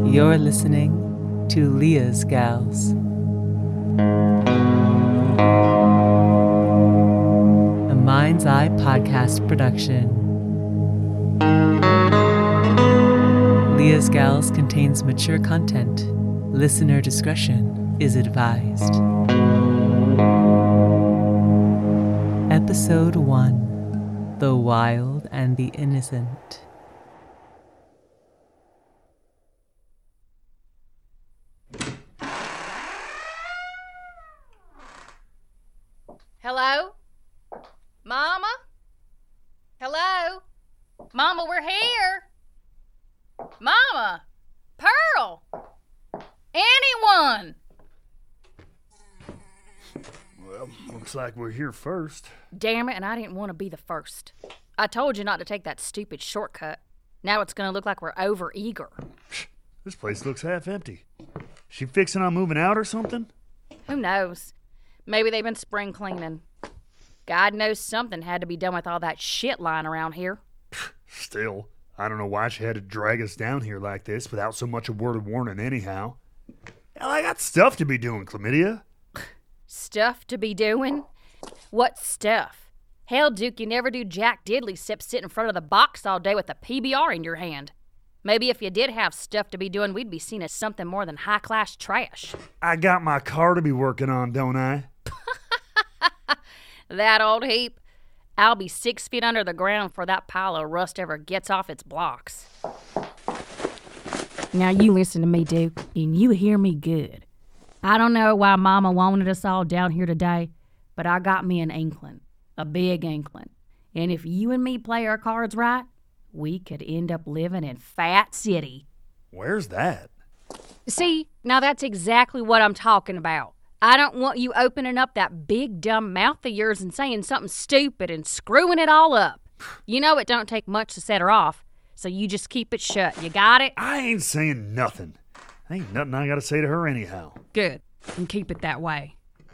You're listening to Leah's Gals, a Mind's Eye podcast production. Leah's Gals contains mature content. Listener discretion is advised. Episode 1: The Wild and the Innocent. Hello? Mama? Hello? Mama, we're here. Mama! Pearl! Anyone! Well, looks like we're here first. Damn it, and I didn't want to be the first. I told you not to take that stupid shortcut. Now it's going to look like we're over-eager. This place looks half empty. She fixing on moving out or something? Who knows? Maybe they've been spring cleaning. God knows something had to be done with all that shit lying around here. Still, I don't know why she had to drag us down here like this without so much a word of warning anyhow. Hell, I got stuff to be doing, Chlamydia. Stuff to be doing? What stuff? Hell, Duke, you never do jack diddly except sit in front of the box all day with a PBR in your hand. Maybe if you did have stuff to be doing, we'd be seen as something more than high-class trash. I got my car to be working on, don't I? That old heap? I'll be 6 feet under the ground before that pile of rust ever gets off its blocks. Now you listen to me, Duke, and you hear me good. I don't know why Mama wanted us all down here today, but I got me an inkling, a big inkling. And if you and me play our cards right, we could end up living in Fat City. Where's that? See, now that's exactly what I'm talking about. I don't want you opening up that big dumb mouth of yours and saying something stupid and screwing it all up. You know it don't take much to set her off, so you just keep it shut. You got it? I ain't saying nothing. Ain't nothing I gotta say to her anyhow. Good. And keep it that way.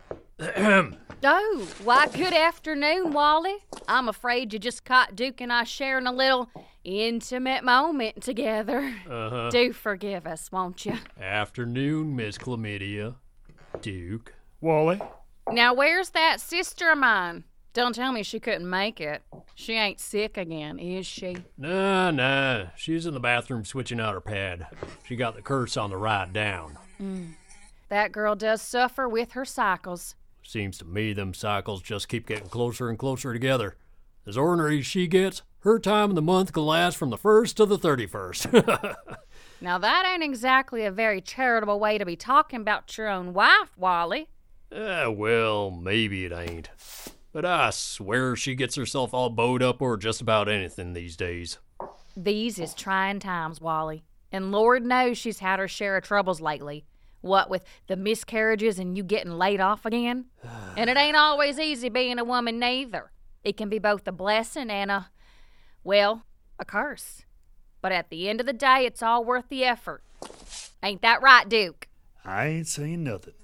Oh, why, good afternoon, Wally. I'm afraid you just caught Duke and I sharing a little intimate moment together. Do forgive us, won't you? Afternoon, Miss Chlamydia. Duke. Wally? Now, where's that sister of mine? Don't tell me she couldn't make it. She ain't sick again, is she? Nah. She's in the bathroom switching out her pad. She got the curse on the ride down. That girl does suffer with her cycles. Seems to me them cycles just keep getting closer and closer together. As ornery as she gets, her time of the month can last from the 1st to the 31st. Now, that ain't exactly a very charitable way to be talking about your own wife, Wally. Well, maybe it ain't. But I swear she gets herself all bowed up over just about anything these days. These is trying times, Wally. And Lord knows she's had her share of troubles lately. What with the miscarriages and you getting laid off again? And it ain't always easy being a woman neither. It can be both a blessing and a curse. But at the end of the day, it's all worth the effort. Ain't that right, Duke? I ain't saying nothing.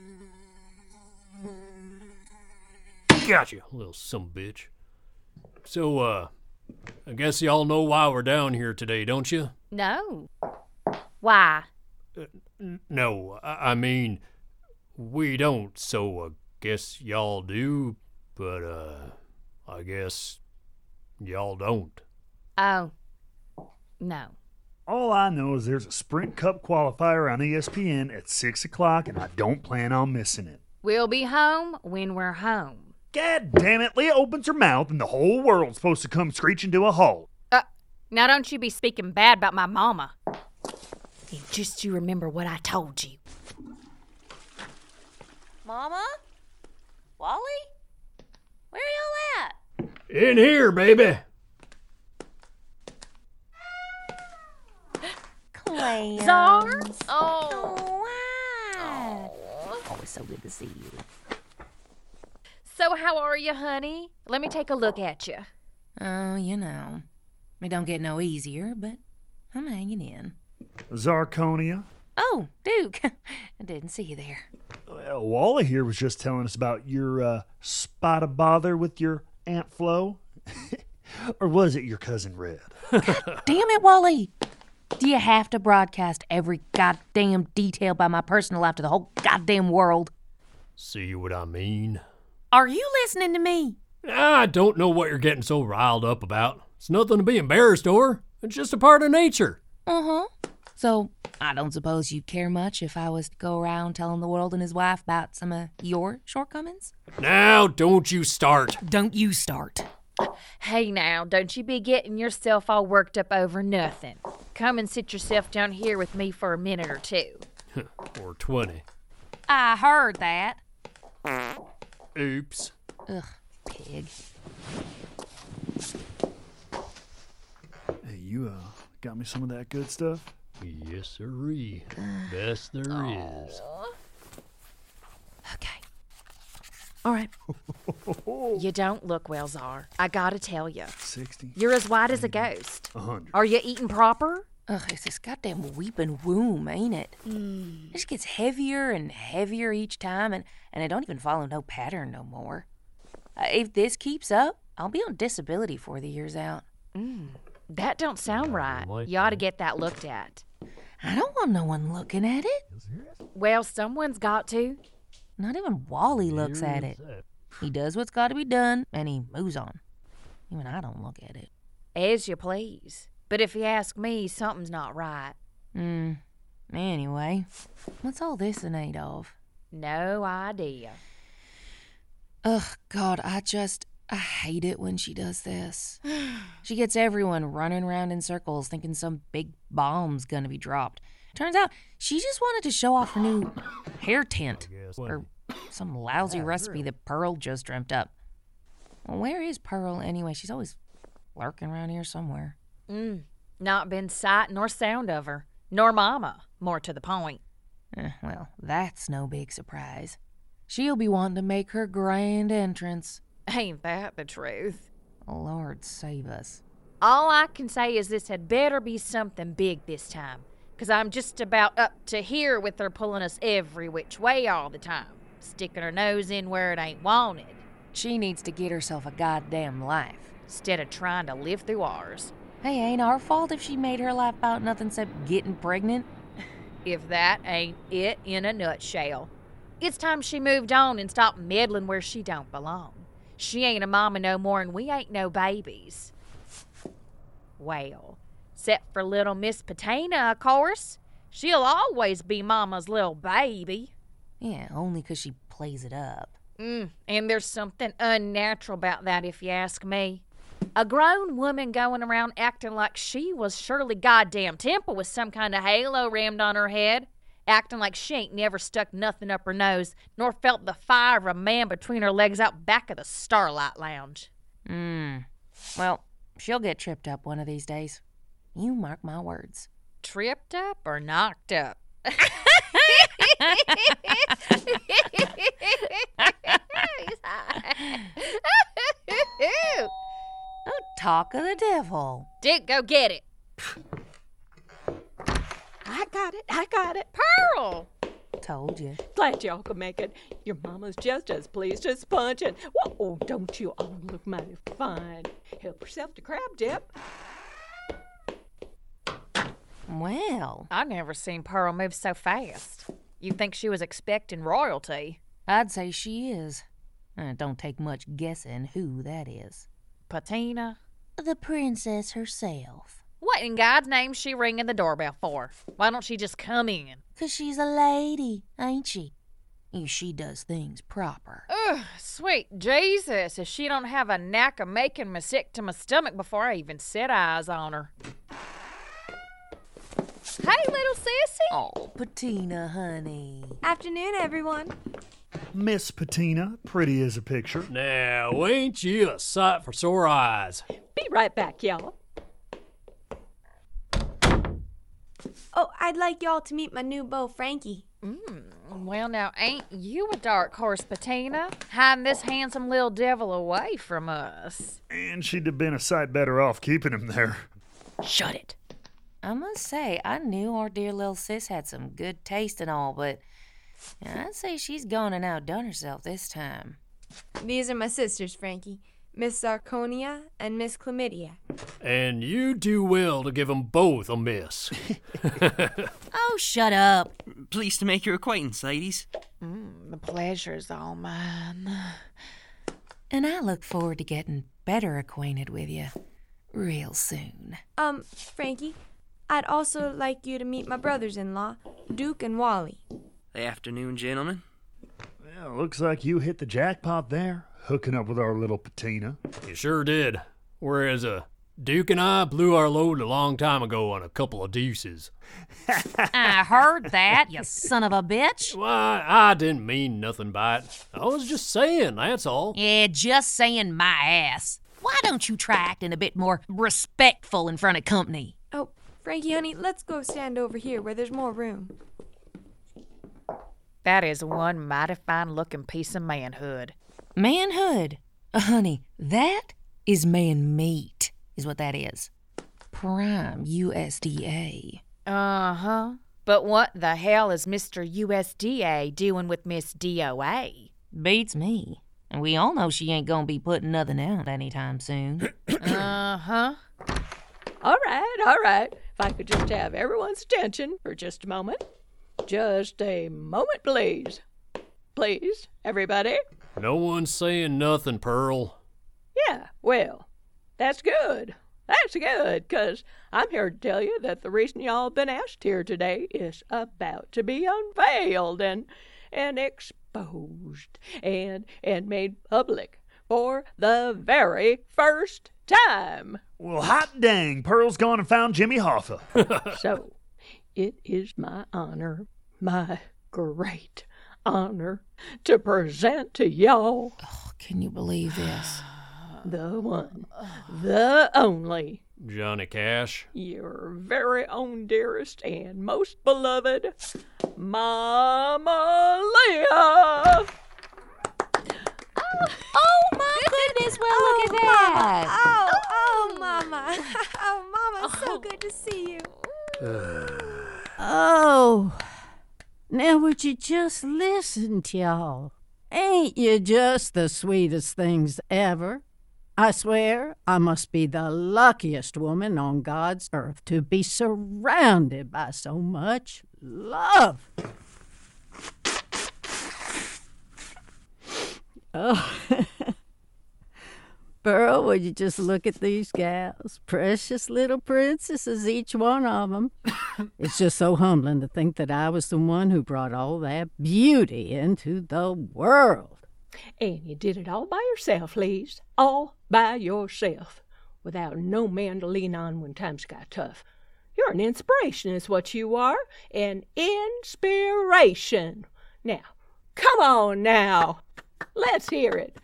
Gotcha, little sumbitch. So, I guess y'all know why we're down here today, don't you? No. Why? No, I mean, we don't, so I guess y'all do, but, I guess y'all don't. Oh. No. All I know is there's a Sprint Cup qualifier on ESPN at 6 o'clock, and I don't plan on missing it. We'll be home when we're home. God damn it, Leah opens her mouth, and the whole world's supposed to come screeching to a halt. Now don't you be speaking bad about my mama. And just you remember what I told you. Mama? Wally? Where y'all at? In here, baby. Clams. Czars? Oh, wow. Always so good to see you. So how are you, honey? Let me take a look at you. Oh, you know. It don't get no easier, but I'm hanging in. Zarconia? Oh, Duke. I didn't see you there. Well, Wally here was just telling us about your spot of bother with your Aunt Flo. Or was it your cousin Red? Damn it, Wally. Do you have to broadcast every goddamn detail about my personal life to the whole goddamn world? See what I mean? Are you listening to me? I don't know what you're getting so riled up about. It's nothing to be embarrassed over. It's just a part of nature. Uh-huh. So, I don't suppose you'd care much if I was to go around telling the world and his wife about some of your shortcomings? Now, don't you start. Don't you start. Hey now, don't you be getting yourself all worked up over nothing. Come and sit yourself down here with me for a minute or two. Or 20. I heard that. Oops. Ugh, pig. Hey, you got me some of that good stuff? Yes, sirree. Best there is. Okay. All right. You don't look well, Czar. I gotta tell you. 60. You're as white as a ghost. 100. Are you eating proper? Ugh, it's this goddamn weeping womb, ain't it? It just gets heavier and heavier each time, and I don't even follow no pattern no more. If this keeps up, I'll be on disability for the year's out. That don't sound right. You ought to get that looked at. I don't want no one looking at it. Well, someone's got to. Not even Wally looks at it. He does what's got to be done, and he moves on. Even I don't look at it. As you please. But if you ask me, something's not right. Anyway, what's all this in aid of? No idea. Ugh, God, I hate it when she does this. She gets everyone running around in circles thinking some big bomb's gonna be dropped. Turns out she just wanted to show off her new hair tint. Or some lousy recipe that Pearl just dreamt up. Well, where is Pearl anyway? She's always lurking around here somewhere. Not been sight nor sound of her. Nor Mama, more to the point. Well, that's no big surprise. She'll be wanting to make her grand entrance. Ain't that the truth? Lord save us. All I can say is this had better be something big this time. 'Cause I'm just about up to here with her pulling us every which way all the time. Sticking her nose in where it ain't wanted. She needs to get herself a goddamn life. Instead of trying to live through ours. Hey, ain't our fault if she made her life about nothing except getting pregnant. If that ain't it in a nutshell. It's time she moved on and stopped meddling where she don't belong. She ain't a mama no more and we ain't no babies. Well, except for little Miss Patina, of course. She'll always be Mama's little baby. Yeah, only 'cause she plays it up. And there's something unnatural about that if you ask me. A grown woman going around acting like she was Shirley goddamn Temple with some kind of halo rammed on her head. Acting like she ain't never stuck nothing up her nose, nor felt the fire of a man between her legs out back of the Starlight Lounge. Well, she'll get tripped up one of these days. You mark my words. Tripped up or knocked up? Oh, talk of the devil. Dick, go get it. I got it. Pearl! Told you. Glad y'all could make it. Your mama's just as pleased as Punch. And, whoa, don't you all look mighty fine. Help yourself to crab dip. Well, I never seen Pearl move so fast. You'd think she was expecting royalty. I'd say she is. It don't take much guessing who that is. Patina? The princess herself. What in God's name's she ringing the doorbell for? Why don't she just come in? 'Cause she's a lady, ain't she? She does things proper. Ugh, sweet Jesus, if she don't have a knack of making me sick to my stomach before I even set eyes on her. Hey, little sissy. Oh, Patina, honey. Afternoon, everyone. Miss Patina, pretty as a picture. Now, ain't you a sight for sore eyes? Be right back, y'all. Oh, I'd like y'all to meet my new beau, Frankie. Well, now, ain't you a dark horse, Patina? Hiding this handsome little devil away from us. And she'd have been a sight better off keeping him there. Shut it. I must say, I knew our dear little sis had some good taste and all, but I'd say she's gone and outdone herself this time. These are my sisters, Frankie. Miss Zarconia and Miss Chlamydia. And you do well to give 'em both a miss. Oh, shut up. Pleased to make your acquaintance, ladies. The pleasure's all mine. And I look forward to getting better acquainted with you real soon. Frankie, I'd also like you to meet my brothers-in-law, Duke and Wally. Afternoon, gentlemen. Well, looks like you hit the jackpot there, hooking up with our little patina. You sure did. Whereas, Duke and I blew our load a long time ago on a couple of deuces. I heard that, you son of a bitch. Why, I didn't mean nothing by it. I was just saying, that's all. Yeah, just saying my ass. Why don't you try acting a bit more respectful in front of company? Oh, Frankie, honey, let's go stand over here where there's more room. That is one mighty fine-looking piece of manhood. Manhood? Honey, that is man meat, is what that is. Prime USDA. Uh-huh. But what the hell is Mr. USDA doing with Miss DOA? Beats me. And we all know she ain't gonna be putting nothing out anytime soon. Uh-huh. All right. If I could just have everyone's attention for just a moment. Just a moment, please. Please, everybody. No one's saying nothing, Pearl. Yeah, well, that's good. That's good, 'cause I'm here to tell you that the reason y'all been asked here today is about to be unveiled and exposed and made public for the very first time. Well, hot dang, Pearl's gone and found Jimmy Hoffa. So, it is my honor, my great honor, to present to y'all Oh, can you believe this? the one, the only, Johnny Cash. your very own dearest and most beloved Mama Leah. Oh, my goodness, well, look at that. Oh, Mama. Oh, Mama, it's so good to see you. Oh, now would you just listen to y'all? Ain't you just the sweetest things ever? I swear I must be the luckiest woman on God's earth to be surrounded by so much love. Oh, Pearl, would you just look at these gals? Precious little princesses, each one of them. It's just so humbling to think that I was the one who brought all that beauty into the world. And you did it all by yourself, Lise. All by yourself. Without no man to lean on when times got tough. You're an inspiration is what you are. An inspiration. Now, come on now. Let's hear it.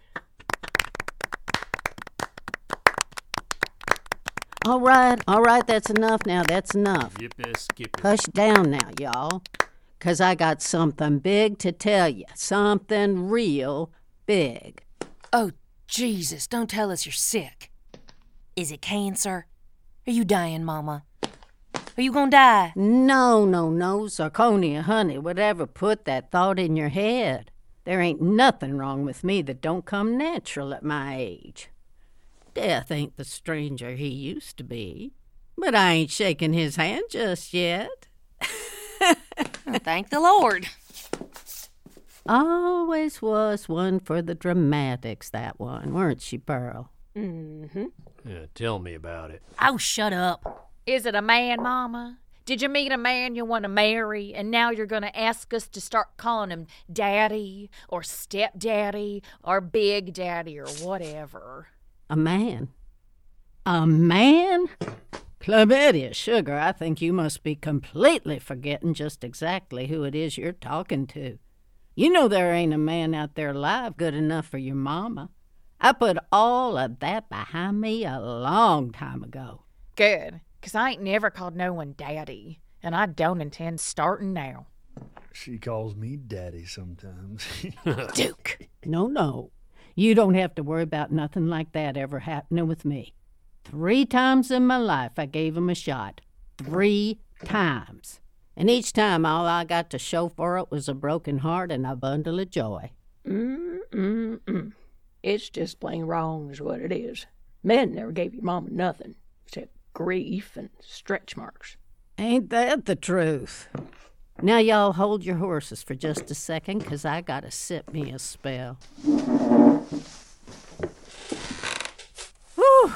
All right, that's enough now, that's enough. Yippee skippy. Hush down now, y'all, 'cause I got something big to tell you, something real big. Oh, Jesus, don't tell us you're sick. Is it cancer? Are you dying, Mama? Are you gonna die? No, Zarconia, honey, whatever put that thought in your head. There ain't nothing wrong with me that don't come natural at my age. Death ain't the stranger he used to be, but I ain't shaking his hand just yet. Thank the Lord. Always was one for the dramatics, that one, weren't she, Pearl? Mm-hmm. Yeah, tell me about it. Oh, shut up. Is it a man, Mama? Did you meet a man you want to marry, and now you're going to ask us to start calling him Daddy or Stepdaddy or Big Daddy or whatever? A man? A man? Chlamydia, sugar, I think you must be completely forgetting just exactly who it is you're talking to. You know there ain't a man out there alive good enough for your mama. I put all of that behind me a long time ago. Good, 'cause I ain't never called no one Daddy, and I don't intend starting now. She calls me daddy sometimes. Duke. No. You don't have to worry about nothing like that ever happening with me. 3 times in my life I gave him a shot. 3 times. And each time all I got to show for it was a broken heart and a bundle of joy. It's just plain wrong is what it is. Men never gave your mama nothing except grief and stretch marks. Ain't that the truth? Now y'all hold your horses for just a second, 'cause I gotta sit me a spell. Whew.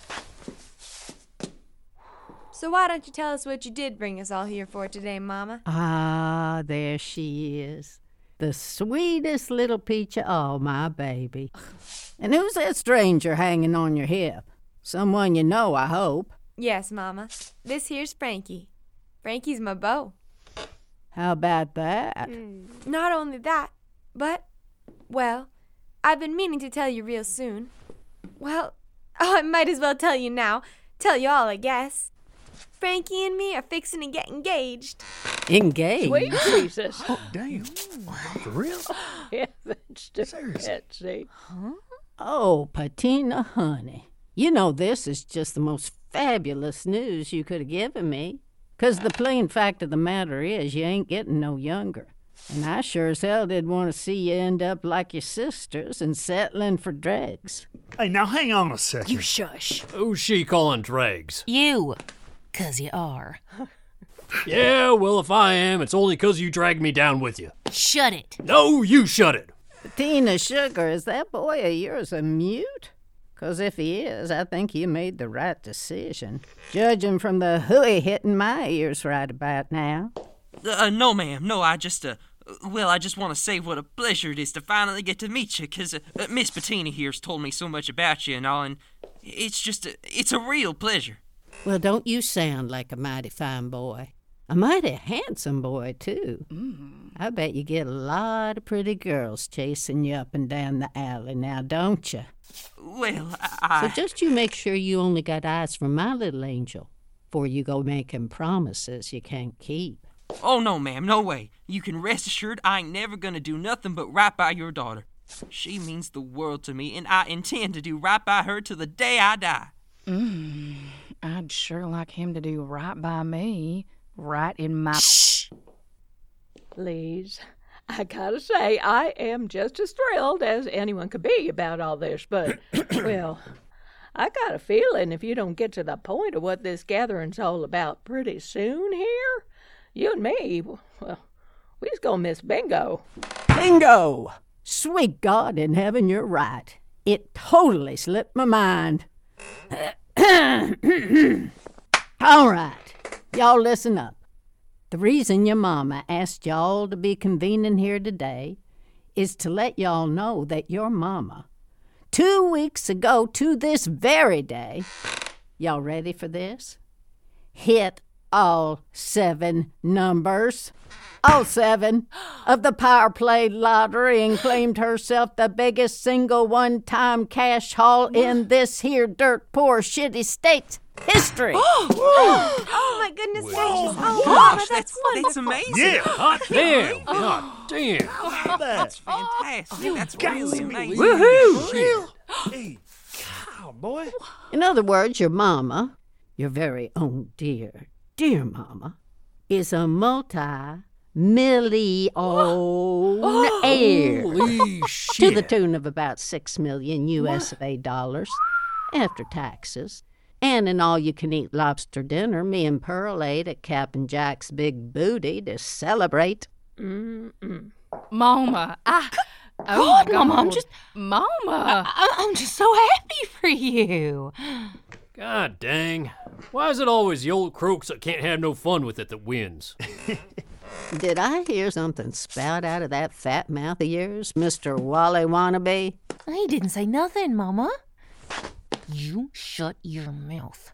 So why don't you tell us what you did bring us all here for today, Mama? Ah, there she is. The sweetest little peach of all, my baby. And who's that stranger hanging on your hip? Someone you know, I hope. Yes, Mama. This here's Frankie. Frankie's my beau. How about that? Not only that, but, well, I've been meaning to tell you real soon. Well, I might as well tell you now. Tell you all, I guess. Frankie and me are fixing to get engaged. Engaged? Sweet Jesus. Oh, damn. For real? Heavens to Betsy. Oh, Patina, honey. You know this is just the most fabulous news you could have given me. 'Cause the plain fact of the matter is you ain't getting no younger. And I sure as hell did want to see you end up like your sisters and settling for dregs. Hey, now hang on a second. You shush. Who's she calling dregs? You. 'Cause you are. Yeah, well, if I am, it's only 'cause you dragged me down with you. Shut it. No, you shut it. Patina Sugar, is that boy of yours a mute? 'Cause if he is, I think you made the right decision. Judging from the hooey hitting my ears right about now. No, ma'am. No, I just want to say what a pleasure it is to finally get to meet you, 'cause Miss Bettina here's told me so much about you and all, and it's a real pleasure. Well, don't you sound like a mighty fine boy. A mighty handsome boy, too. I bet you get a lot of pretty girls chasing you up and down the alley now, don't you? Well, So just you make sure you only got eyes for my little angel, before you go making promises you can't keep. Oh, no, ma'am, no way. You can rest assured I ain't never gonna do nothing but right by your daughter. She means the world to me, and I intend to do right by her till the day I die. I'd sure like him to do right by me. Right in my... Shh! Please, I gotta say, I am just as thrilled as anyone could be about all this, but, well, I got a feeling if you don't get to the point of what this gathering's all about pretty soon here, you and me, well, we just gonna miss bingo. Bingo! Sweet God in heaven, you're right. It totally slipped my mind. All right, y'all listen up. The reason your mama asked y'all to be convening here today is to let y'all know that your mama, 2 weeks ago to this very day, y'all ready for this? Hit all 7 numbers. All 7 of the Power Play Lottery and claimed herself the biggest single one-time cash haul in this here dirt poor shitty state's history. Oh my goodness gracious. Oh, Mama, that's wonderful. That's amazing. Yeah, hot Damn! God damn! That's fantastic. That's really amazing. Woohoo! Hey, cowboy. In other words, your mama, your very own dear mama, is a multi-millionaire Holy to shit! the tune of about 6 million US of A dollars after taxes. And an all-you-can-eat lobster dinner me and Pearl ate at Captain Jack's Big Booty to celebrate. Mama, oh my God, Mama, Mama. I'm just so happy for you. God dang. Why is it always the old crooks that can't have no fun with it that wins? Did I hear something spout out of that fat mouth of yours, Mr. Wally Wannabe? I didn't say nothing, Mama. You shut your mouth.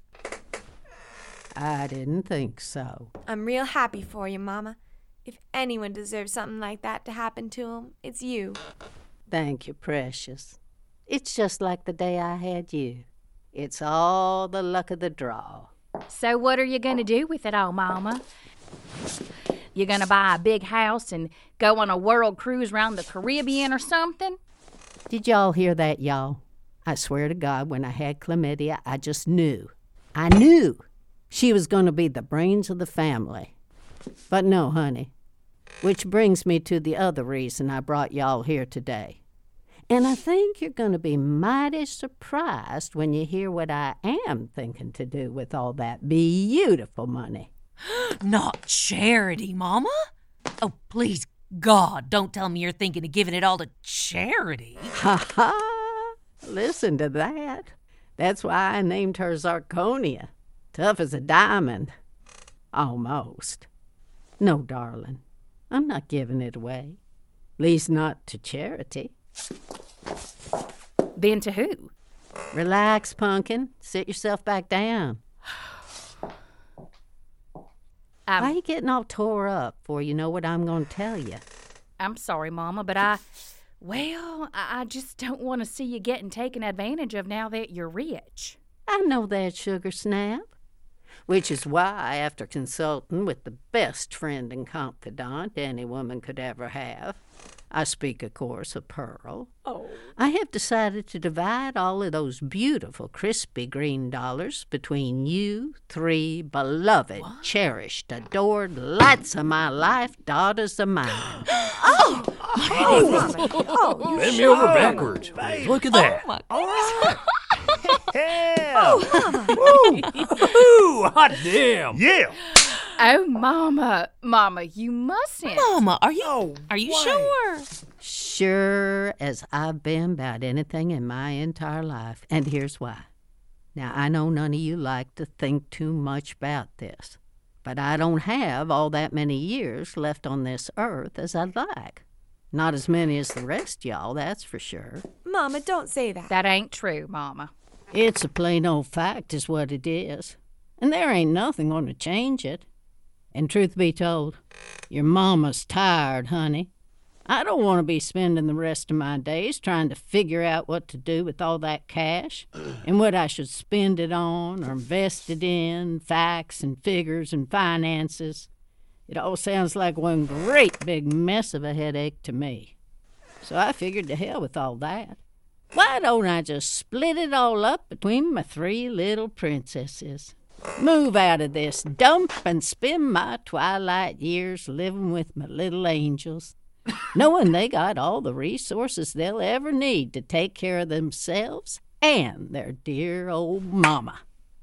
I didn't think so. I'm real happy for you, Mama. If anyone deserves something like that to happen to him, it's you. Thank you, precious. It's just like the day I had you. It's all the luck of the draw. So what are you going to do with it all, Mama? You going to buy a big house and go on a world cruise around the Caribbean or something? Did y'all hear that, y'all? I swear to God, when I had chlamydia, I just knew. I knew she was going to be the brains of the family. But no, honey. Which brings me to the other reason I brought y'all here today. And I think you're going to be mighty surprised when you hear what I am thinking to do with all that beautiful money. Not charity, Mama. Oh, please, God, don't tell me you're thinking of giving it all to charity. Ha ha! Listen to that. That's why I named her Zarconia. Tough as a diamond. Almost. No, darling, I'm not giving it away. Least not to charity. Then to who? Relax, Pumpkin. Sit yourself back down. Why are you getting all tore up for you know what I'm going to tell you? I'm sorry, Mama, but I just don't want to see you getting taken advantage of now that you're rich. I know that, Sugar Snap. Which is why, after consulting with the best friend and confidant any woman could ever have, I speak, of course, of Pearl, I have decided to divide all of those beautiful, crispy green dollars between you three beloved, cherished, adored, lights of my life, daughters of mine. Bend me over backwards. Look at that. All right. Yeah. Ooh, hot damn. Yeah. Oh, Mama, you mustn't. Mama, are you sure? Sure as I've been about anything in my entire life. And here's why. Now, I know none of you like to think too much about this, but I don't have all that many years left on this earth as I'd like. Not as many as the rest y'all, that's for sure. Mama, don't say that. That ain't true, Mama. It's a plain old fact is what it is. And there ain't nothing going to change it. And truth be told, your mama's tired, honey. I don't want to be spending the rest of my days trying to figure out what to do with all that cash and what I should spend it on or invest it in, facts and figures and finances. It all sounds like one great big mess of a headache to me. So I figured to hell with all that. Why don't I just split it all up between my three little princesses? Move out of this dump and spend my twilight years living with my little angels, knowing they got all the resources they'll ever need to take care of themselves and their dear old mama.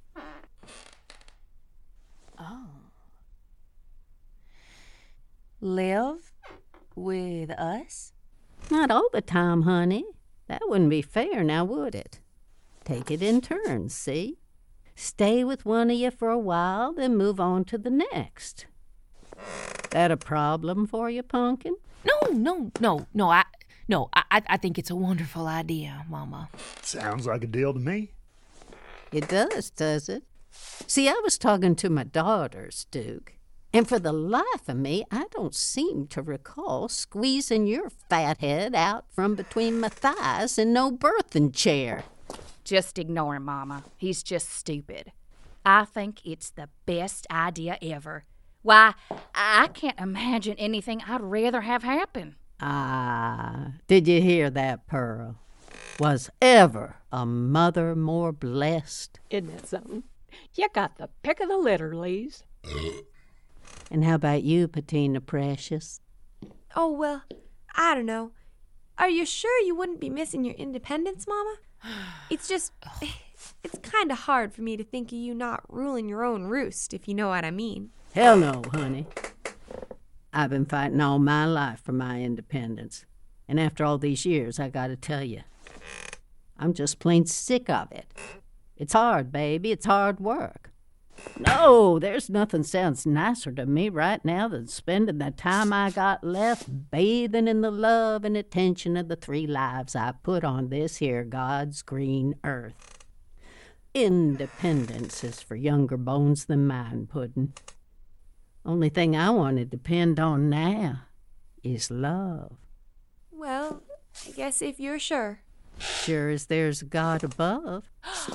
Live with us? Not all the time, honey. That wouldn't be fair, now would it? Take it in turns, see? Stay with one of you for a while, then move on to the next. That a problem for you, Pumpkin? No. I think it's a wonderful idea, Mama. Sounds like a deal to me. It does it? See, I was talking to my daughters, Duke, and for the life of me, I don't seem to recall squeezing your fat head out from between my thighs in no birthing chair. Just ignore him, Mama. He's just stupid. I think it's the best idea ever. Why, I can't imagine anything I'd rather have happen. Ah, did you hear that, Pearl? Was ever a mother more blessed? Isn't that something? You got the pick of the litter, Lise. And how about you, Patina Precious? Oh, well, I don't know. Are you sure you wouldn't be missing your independence, Mama? It's just, it's kind of hard for me to think of you not ruling your own roost, if you know what I mean. Hell no, honey. I've been fighting all my life for my independence. And after all these years, I gotta tell you, I'm just plain sick of it. It's hard, baby. It's hard work. No, there's nothing sounds nicer to me right now than spending the time I got left bathing in the love and attention of the three lives I put on this here God's green earth. Independence is for younger bones than mine, Puddin'. Only thing I want to depend on now is love. Well, I guess if you're sure. Sure as there's a God above.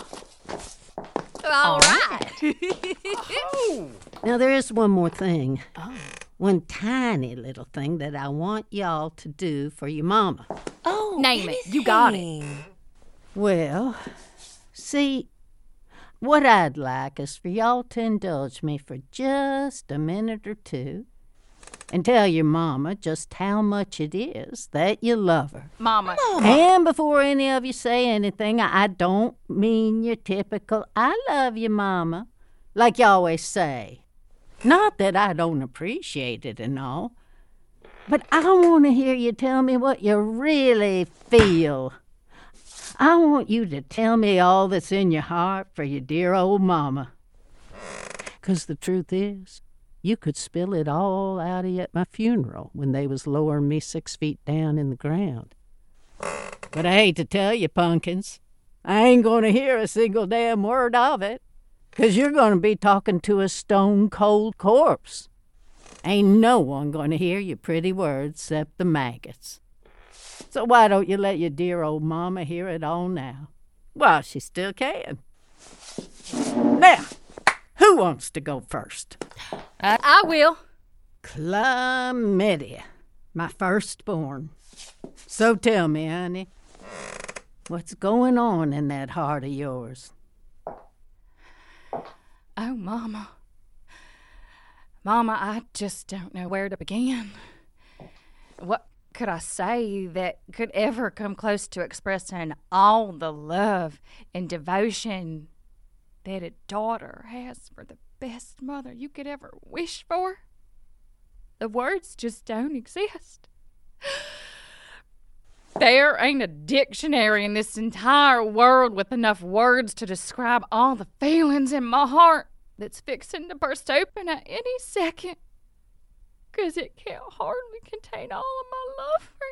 All right. Now, there is one more thing. One tiny little thing that I want y'all to do for your mama. Oh, Name it. You got it. Well, see, what I'd like is for y'all to indulge me for just a minute or two and tell your mama just how much it is that you love her. Mama. And before any of you say anything, I don't mean your typical, I love you, Mama, like you always say. Not that I don't appreciate it and all, but I want to hear you tell me what you really feel. I want you to tell me all that's in your heart for your dear old mama. 'Cause the truth is, you could spill it all out of you at my funeral when they was lowering me 6 feet down in the ground. But I hate to tell you, Punkins, I ain't gonna hear a single damn word of it, 'cause you're gonna be talking to a stone-cold corpse. Ain't no one gonna hear your pretty words except the maggots. So why don't you let your dear old mama hear it all now, while she still can? Now, who wants to go first? I will. Chlamydia, my firstborn. So tell me, honey, what's going on in that heart of yours? Oh, Mama. Mama, I just don't know where to begin. What could I say that could ever come close to expressing all the love and devotion that a daughter has for the best mother you could ever wish for? The words just don't exist. There ain't a dictionary in this entire world with enough words to describe all the feelings in my heart that's fixing to burst open at any second. 'Cause it can't hardly contain all of my love for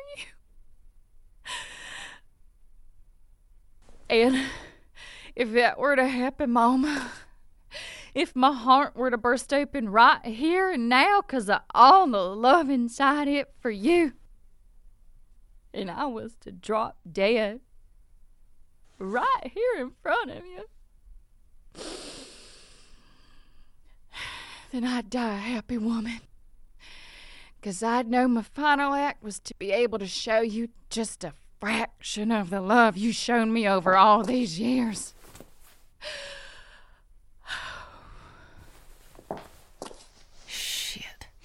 you. And if that were to happen, Mama, if my heart were to burst open right here and now 'cause of all the love inside it for you, and I was to drop dead right here in front of you, then I'd die a happy woman. 'Cause I'd know my final act was to be able to show you just a fraction of the love you've shown me over all these years. Shit.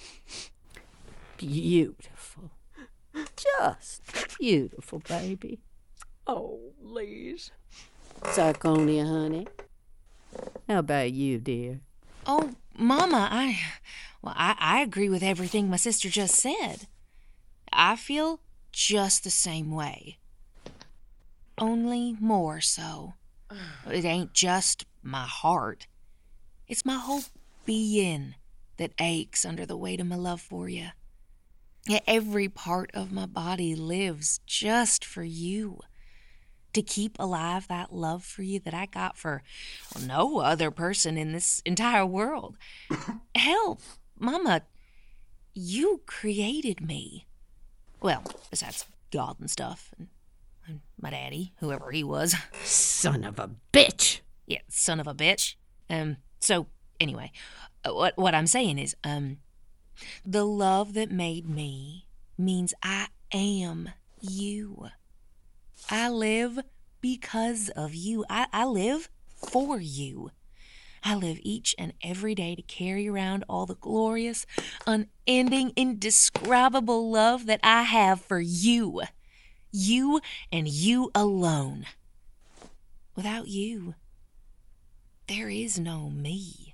Beautiful. Just beautiful, baby. Oh, Lise. Sarconia, honey. How about you, dear? Oh, Mama, I agree with everything my sister just said. I feel just the same way. Only more so. It ain't just my heart. It's my whole being that aches under the weight of my love for you. Every part of my body lives just for you. To keep alive that love for you that I got for no other person in this entire world. Hell, Mama, you created me. Well, besides God and stuff, and my daddy, whoever he was. Son of a bitch! Yeah, son of a bitch. So, anyway, what I'm saying is, the love that made me means I am you. I live because of you. I live for you. I live each and every day to carry around all the glorious, unending, indescribable love that I have for you. You and you alone. Without you, there is no me.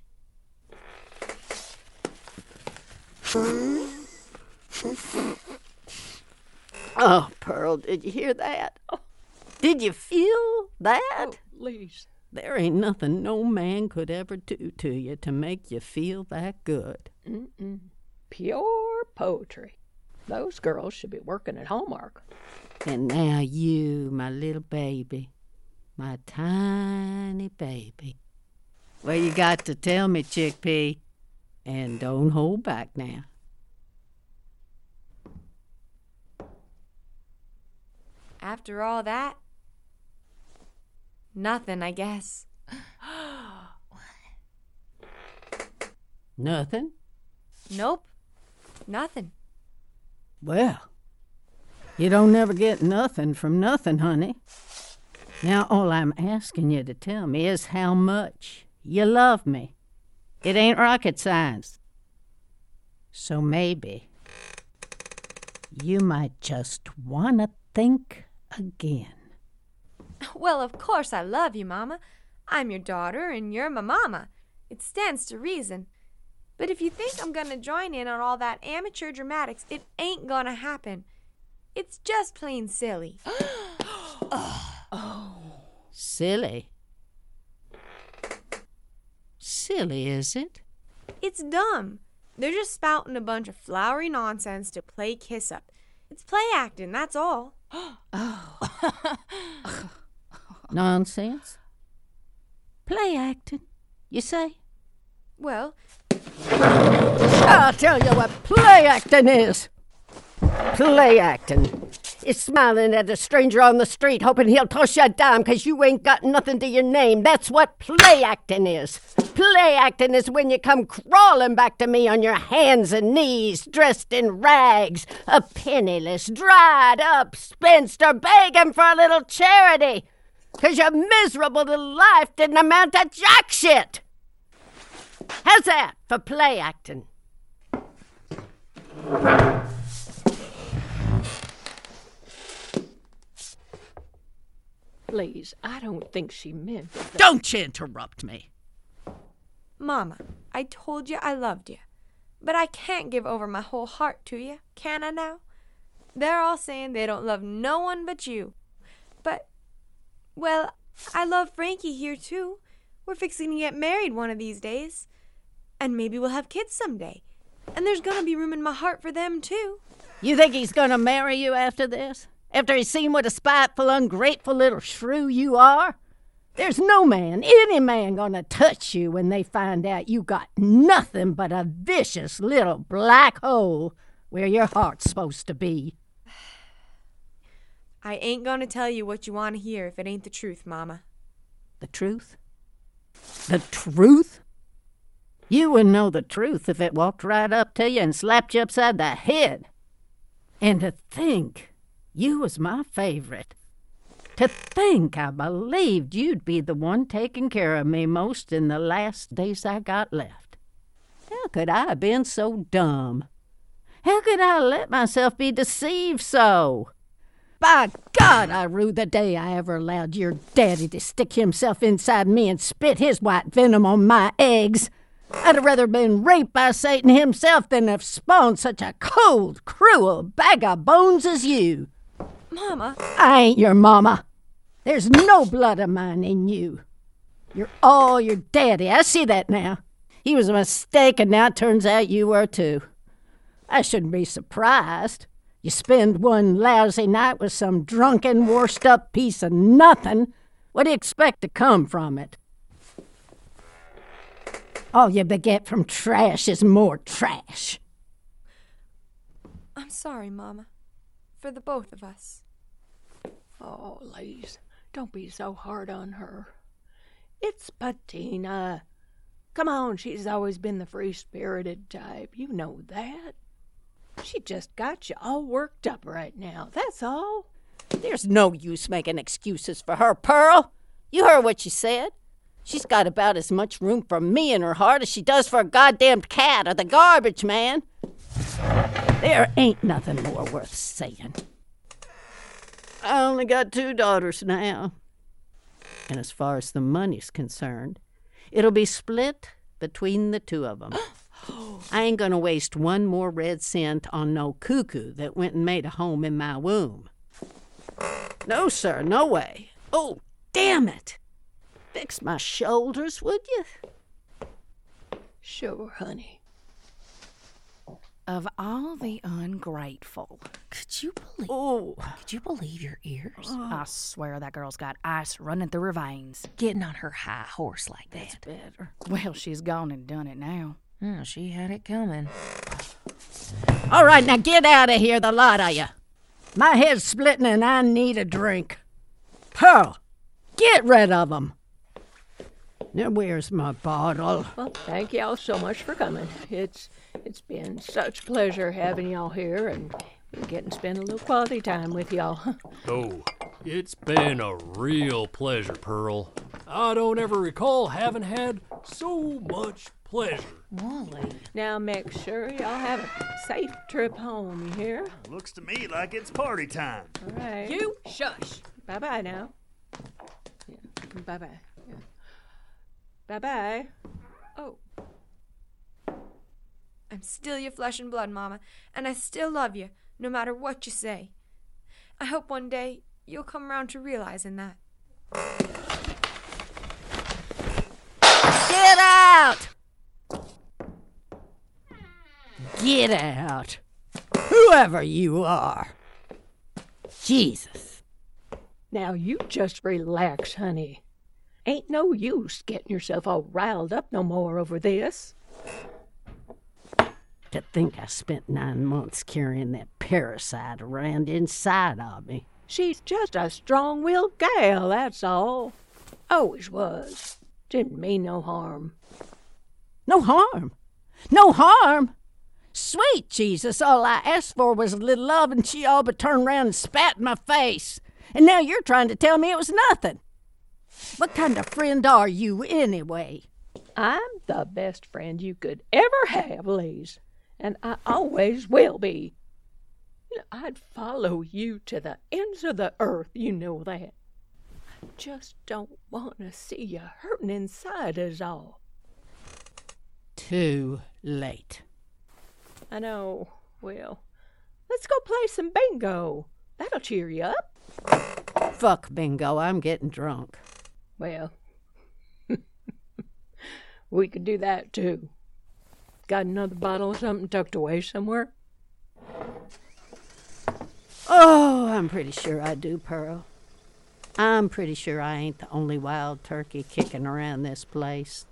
Oh, Pearl, did you hear that? Did you feel that? Oh, Lise. There ain't nothing no man could ever do to you to make you feel that good. Pure poetry. Those girls should be working at Hallmark. And now you, my little baby, my tiny baby. Well, you got to tell me, Chickpea, and don't hold back now. After all that, nothing, I guess. Nothing? Nope. Nothing. Well, you don't never get nothing from nothing, honey. Now all I'm asking you to tell me is how much you love me. It ain't rocket science. So maybe you might just want to think again. Well, of course I love you, Mama. I'm your daughter and you're my mama. It stands to reason. But if you think I'm gonna join in on all that amateur dramatics, it ain't gonna happen. It's just plain silly. Silly? Silly, is it? It's dumb. They're just spouting a bunch of flowery nonsense to play kiss up. It's play acting, that's all. Nonsense? Play acting, you say? Well, I'll tell you what play acting is. Play acting. It's smiling at a stranger on the street, hoping he'll toss you a dime 'cause you ain't got nothing to your name. That's what play acting is. Play acting is when you come crawling back to me on your hands and knees, dressed in rags, a penniless, dried-up spinster begging for a little charity, 'cause your miserable little life didn't amount to jack shit. How's that for play acting? Please, I don't think she meant that. Don't you interrupt me. Mama, I told you I loved you. But I can't give over my whole heart to you, can I now? They're all saying they don't love no one but you. But, well, I love Frankie here too. We're fixing to get married one of these days. And maybe we'll have kids someday. And there's gonna be room in my heart for them too. You think he's gonna marry you after this? After he's seen what a spiteful, ungrateful little shrew you are? There's no man, any man, gonna touch you when they find out you got nothing but a vicious little black hole where your heart's supposed to be. I ain't gonna tell you what you want to hear if it ain't the truth, Mama. The truth? The truth? You wouldn't know the truth if it walked right up to you and slapped you upside the head. And to think you was my favorite. To think I believed you'd be the one taking care of me most in the last days I got left. How could I have been so dumb? How could I let myself be deceived so? By God, I rue the day I ever allowed your daddy to stick himself inside me and spit his white venom on my eggs. I'd have rather been raped by Satan himself than have spawned such a cold, cruel bag of bones as you. Mama. I ain't your mama. There's no blood of mine in you. You're all your daddy. I see that now. He was a mistake, and now it turns out you were too. I shouldn't be surprised. You spend one lousy night with some drunken, washed-up piece of nothing. What do you expect to come from it? All you beget from trash is more trash. I'm sorry, Mama. For the both of us. Oh, Lise, don't be so hard on her. It's Patina. Come on, she's always been the free-spirited type. You know that. She just got you all worked up right now, that's all. There's no use making excuses for her, Pearl. You heard what she said. She's got about as much room for me in her heart as she does for a goddamn cat or the garbage man. There ain't nothing more worth saying. I only got 2 daughters now. And as far as the money's concerned, it'll be split between the 2 of them. I ain't gonna waste one more red cent on no cuckoo that went and made a home in my womb. No, sir, no way. Oh, damn it. Fix my shoulders, would you? Sure, honey. Of all the ungrateful, Could you believe your ears? I swear that girl's got ice running through her veins. Getting on her high horse like that. Better. Well, she's gone and done it now. Oh, she had it coming. All right, now get out of here, the lot of you. My head's splitting and I need a drink. Pearl, get rid of them. Now, where's my bottle? Well, thank y'all so much for coming. It's been such pleasure having y'all here and getting to spend a little quality time with y'all. Oh, it's been a real pleasure, Pearl. I don't ever recall having had so much Pleasure. Wally. Now make sure y'all have a safe trip home, you hear? Looks to me like it's party time. All right. You shush. Bye-bye now. Yeah. Bye-bye. Yeah. Bye-bye. Oh. I'm still your flesh and blood, Mama, and I still love you, no matter what you say. I hope one day you'll come around to realizing that. Get out! Get out! Whoever you are. Jesus. Now you just relax, honey. Ain't no use getting yourself all riled up no more over this. To think I spent 9 months carrying that parasite around inside of me. She's just a strong-willed gal, that's all. Always was. Didn't mean no harm. No harm. No harm. Sweet Jesus, all I asked for was a little love, and she all but turned around and spat in my face. And now you're trying to tell me it was nothing. What kind of friend are you, anyway? I'm the best friend you could ever have, Liz. And I always will be. I'd follow you to the ends of the earth, you know that. I just don't want to see you hurting inside is all. Too late. I know. Well, let's go play some bingo. That'll cheer you up. Fuck bingo, I'm getting drunk. Well, we could do that too. Got another bottle of something tucked away somewhere? Oh, I'm pretty sure I do, Pearl. I'm pretty sure I ain't the only wild turkey kicking around this place.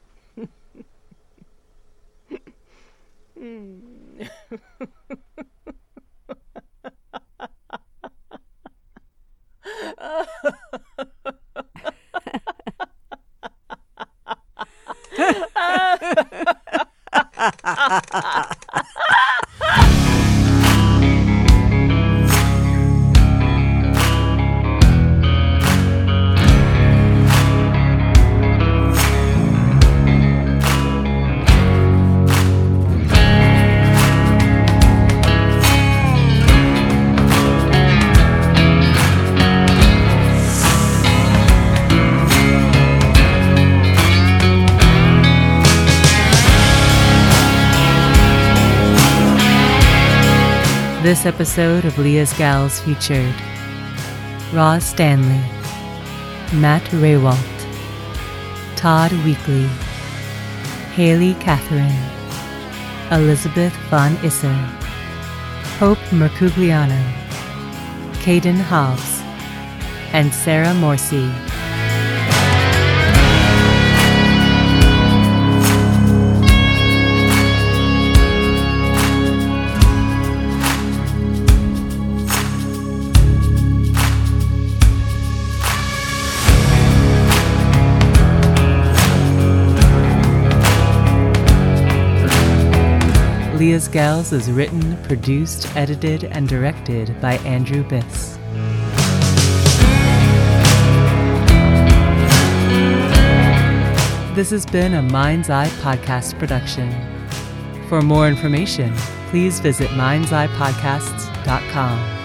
This episode of Leah's Gals featured Roz Stanley, Matt Raywalt, Todd Weekly, Haley Catherine, Elizabeth Von Isser, Hope Mercugliano, Caden Hobbs, and Sarah Morsi. Leah's Gals is written, produced, edited, and directed by Andrew Biss. This has been a Mind's Eye podcast production. For more information, please visit mindseyepodcasts.com.